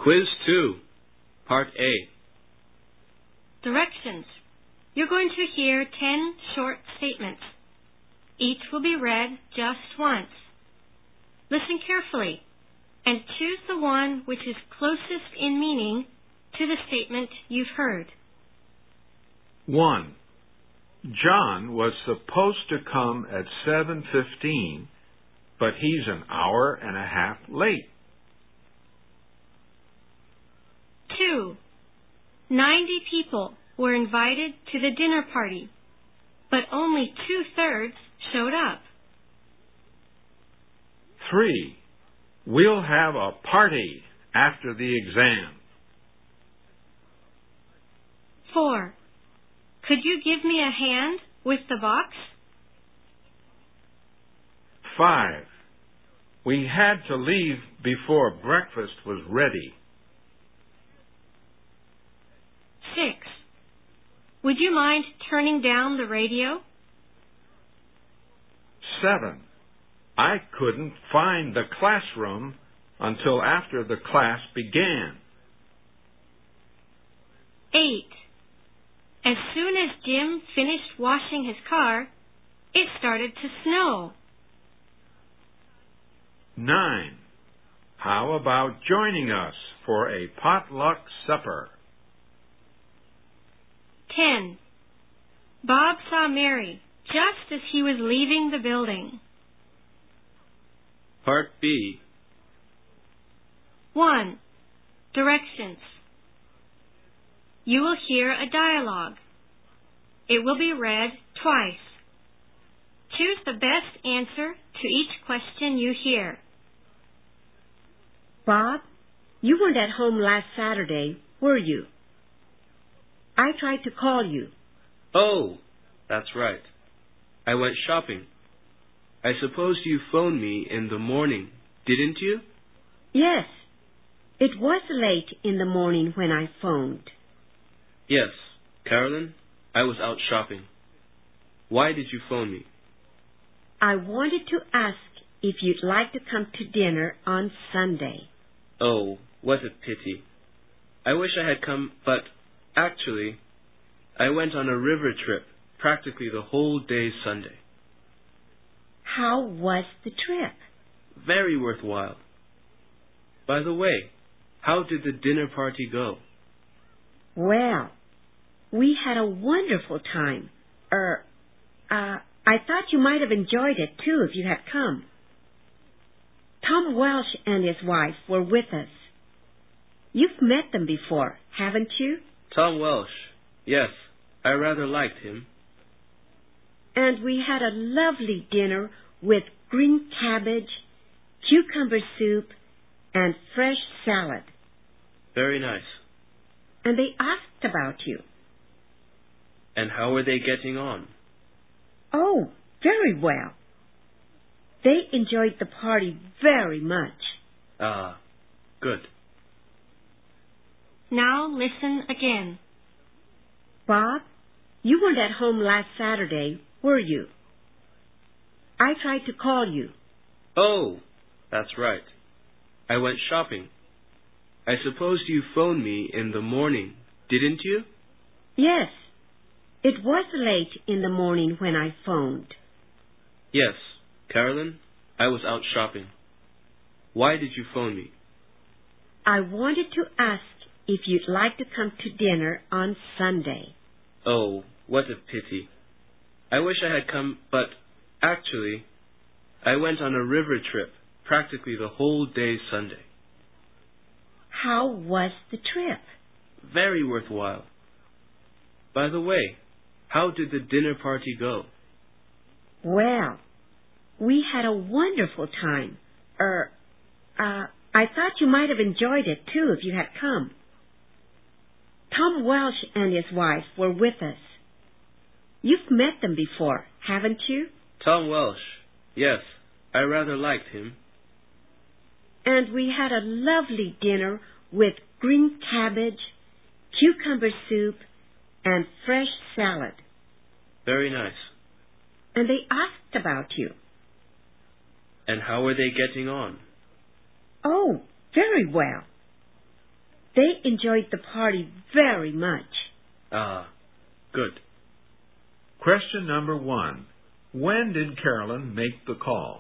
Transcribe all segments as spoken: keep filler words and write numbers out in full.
Quiz two, Part A. Directions. You're going to hear ten short statements. Each will be read just once. Listen carefully and choose the one which is closest in meaning to the statement you've heard. one. John was supposed to come at seven fifteen, but he's an hour and a half late. two. ninety people were invited to the dinner party, but only two-thirds showed up. three. We'll have a party after the exam. four. Could you give me a hand with the box? five. We had to leave before breakfast was ready. six. Would you mind turning down the radio? seven. I couldn't find the classroom until after the class began. eight. As soon as Jim finished washing his car, it started to snow. nine. How about joining us for a potluck supper? ten. Bob saw Mary just as he was leaving the building. Part B. one. Directions. You will hear a dialogue. It will be read twice. Choose the best answer to each question you hear. Bob, you weren't at home last Saturday, were you? I tried to call you. Oh, that's right. I went shopping. I suppose you phoned me in the morning, didn't you? Yes. It was late in the morning when I phoned. Yes, Carolyn, I was out shopping. Why did you phone me? I wanted to ask if you'd like to come to dinner on Sunday. Oh, what a pity. I wish I had come, but actually, I went on a river trip practically the whole day Sunday. How was the trip? Very worthwhile. By the way, how did the dinner party go? Well, we had a wonderful time. Er, uh, I thought you might have enjoyed it, too, if you had come. Tom Welsh and his wife were with us. You've met them before, haven't you? Tom Welsh. Yes, I rather liked him. And we had a lovely dinner with green cabbage, cucumber soup, and fresh salad. Very nice. And they asked about you. And how are they getting on? Oh, very well. They enjoyed the party very much. Ah, good. Now listen again. Bob, you weren't at home last Saturday, were you? I tried to call you. Oh, that's right. I went shopping. I suppose you phoned me in the morning, didn't you? Yes. It was late in the morning when I phoned. Yes, Carolyn, I was out shopping. Why did you phone me? I wanted to ask if you'd like to come to dinner on Sunday. Oh, what a pity. I wish I had come, but actually, I went on a river trip practically the whole day Sunday. How was the trip? Very worthwhile. By the way, how did the dinner party go? Well, we had a wonderful time. Er, uh, I thought you might have enjoyed it, too, if you had come. Tom Welsh and his wife were with us. You've met them before, haven't you? Tom Welsh. Yes, I rather liked him. And we had a lovely dinner with green cabbage, cucumber soup, and fresh salad. Very nice. And they asked about you. And how are they getting on? Oh, very well. They enjoyed the party very much. Ah, good. Question number one. When did Carolyn make the call?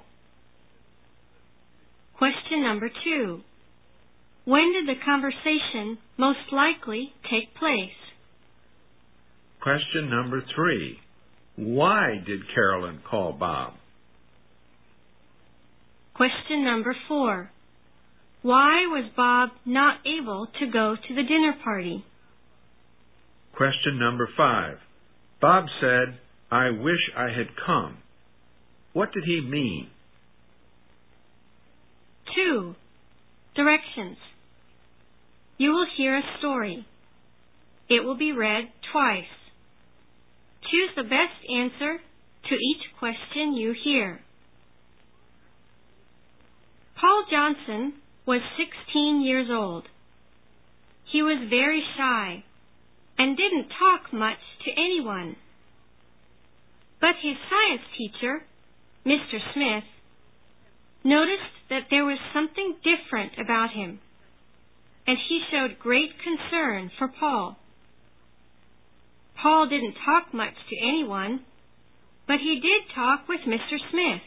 Question number two. When did the conversation most likely take place? Question number three. Why did Carolyn call Bob? Question number four. Why was Bob not able to go to the dinner party? Question number five. Bob said, "I wish I had come." What did he mean? Two. Directions. You will hear a story. It will be read twice. Choose the best answer to each question you hear. Paul Johnson was sixteen years old. He was very shy and didn't talk much to anyone. But his science teacher, Mister Smith, noticed that there was something different about him, and he showed great concern for Paul. Paul didn't talk much to anyone, but he did talk with Mister Smith.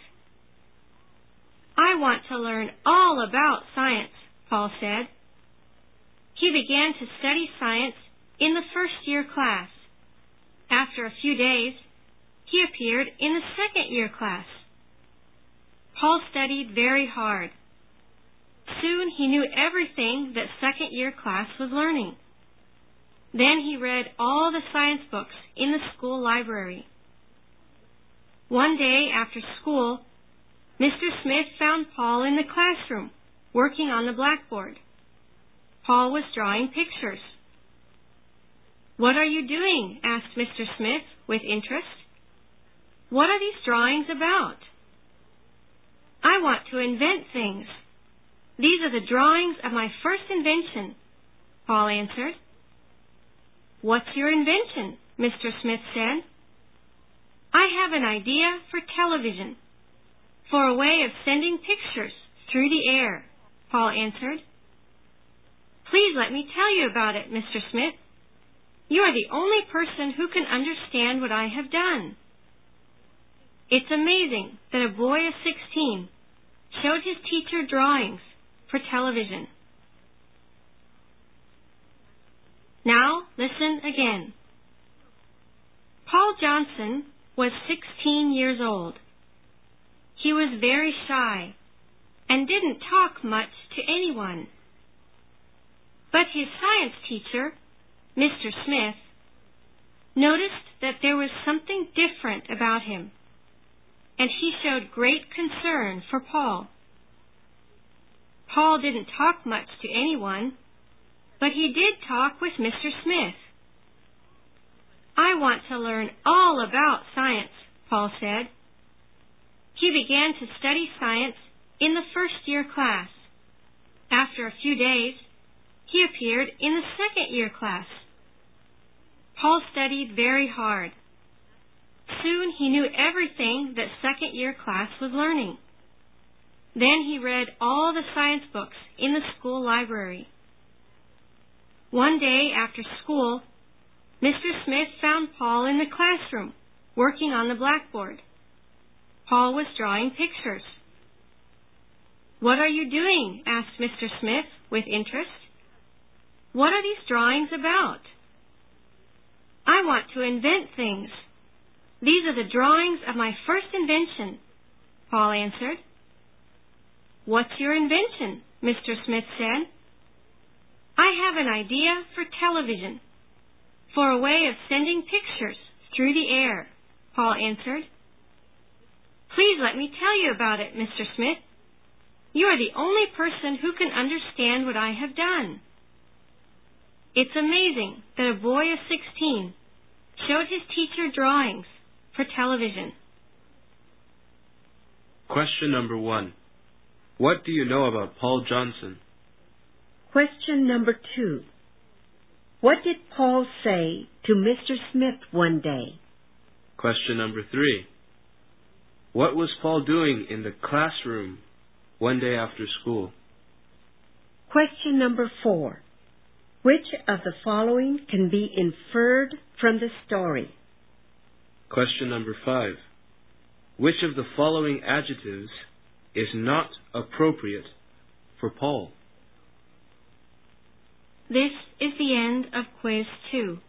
"I want to learn all about science," Paul said. He began to study science in the first year class. After a few days, he appeared in the second year class. Paul studied very hard. Soon he knew everything that second year class was learning. Then he read all the science books in the school library. One day after school, Mister Smith found Paul in the classroom, working on the blackboard. Paul was drawing pictures. "What are you doing?" asked Mister Smith with interest. "What are these drawings about?" "I want to invent things. These are the drawings of my first invention," Paul answered. "What's your invention?" Mister Smith said. "I have an idea for television, for a way of sending pictures through the air," Paul answered. "Please let me tell you about it, Mister Smith. You are the only person who can understand what I have done." It's amazing that a boy of sixteen showed his teacher drawings for television. Now listen again. Paul Johnson was sixteen years old. He was very shy and didn't talk much to anyone. But his science teacher, Mister Smith, noticed that there was something different about him, and he showed great concern for Paul. Paul didn't talk much to anyone, but he did talk with Mister Smith. "I want to learn all about science," Paul said. He began to study science in the first year class. After a few days, he appeared in the second year class. Paul studied very hard. Soon he knew everything that second year class was learning. Then he read all the science books in the school library. One day after school, Mister Smith found Paul in the classroom, working on the blackboard. Paul was drawing pictures. "What are you doing?" asked Mister Smith with interest. "What are these drawings about?" "I want to invent things. These are the drawings of my first invention," Paul answered. "What's your invention?" Mister Smith said. "I have an idea for television, for a way of sending pictures through the air," Paul answered. "Please let me tell you about it, Mister Smith. You are the only person who can understand what I have done." It's amazing that a boy of sixteen showed his teacher drawings for television. Question number one. What do you know about Paul Johnson? Question number two. What did Paul say to Mister Smith one day? Question number three. What was Paul doing in the classroom one day after school? Question number four. Which of the following can be inferred from the story? Question number five. Which of the following adjectives is not appropriate for Paul? This is the end of quiz two.